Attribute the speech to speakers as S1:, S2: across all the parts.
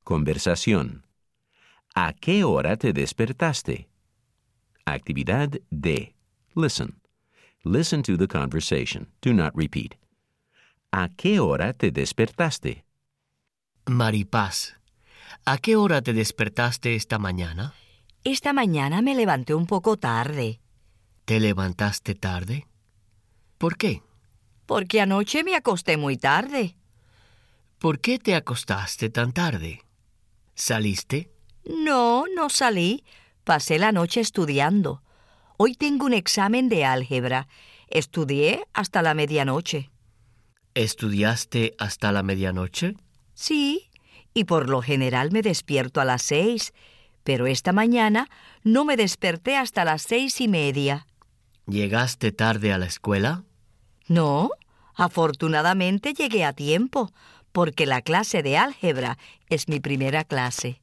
S1: Conversación. ¿A qué hora te despertaste? Actividad D. Listen. Listen to the conversation. Do not repeat. ¿A qué hora te despertaste?
S2: Maripaz, ¿a qué hora te despertaste esta mañana?
S3: Esta mañana me levanté un poco tarde,
S2: ¿Te levantaste tarde? ¿Por qué?
S3: porque anoche me acosté muy tarde.
S2: ¿Por qué te acostaste tan tarde? ¿Saliste?
S3: No, no salí. Pasé la noche estudiando. Hoy tengo un examen de álgebra. Estudié hasta la medianoche.
S2: ¿Estudiaste hasta la medianoche?
S3: Sí, y por lo general me despierto a las 6, pero esta mañana no me desperté hasta las 6:30.
S2: ¿Llegaste tarde a la escuela?
S3: No, afortunadamente llegué a tiempo, porque la clase de álgebra es mi primera clase.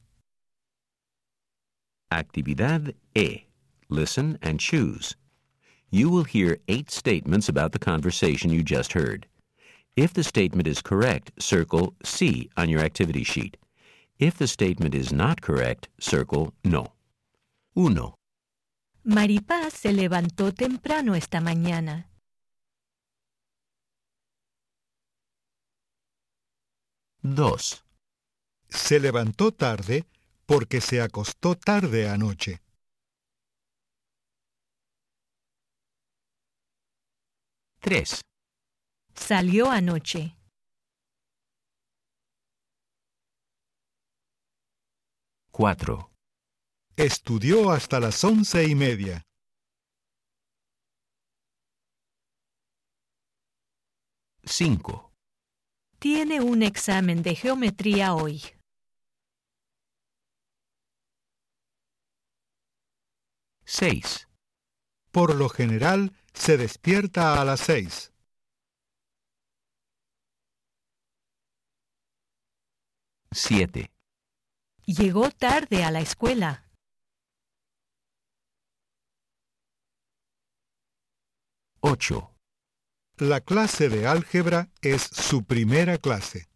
S1: Actividad E. Listen and choose. You will hear 8 statements about the conversation you just heard. If the statement is correct, circle C on your activity sheet. If the statement is not correct, circle No. 1,
S4: Maripaz se levantó temprano esta mañana.
S1: 2,
S5: Se levantó tarde porque se acostó tarde anoche.
S1: 3,
S4: Salió anoche.
S1: 4,
S5: Estudió hasta las 11:30.
S1: 5,
S4: Tiene un examen de geometría hoy.
S1: 6,
S5: Por lo general, se despierta a las 6.
S1: 7,
S4: Llegó tarde a la escuela.
S1: 8,
S5: La clase de álgebra es su primera clase.